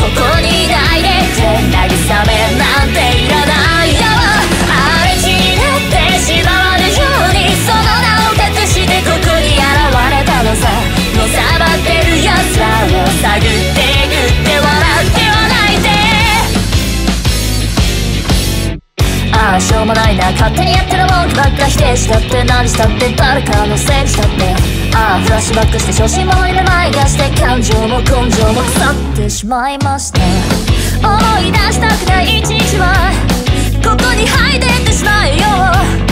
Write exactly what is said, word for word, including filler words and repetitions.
こにいないでって慰めなんていらないよ。あれちになってしまわぬようにその名を隠してここに現れたのさ。のさばってる奴らを探っていくって笑ってはないで。ああしょうもないな勝手にやってる文句ばっか否定したって何したって誰かのせいにしたって。ああフラッシュバックして初心者の夢舞いがして感情も根性も腐ってしまいました。思い出したくない一日はここに入ってってしまえよ。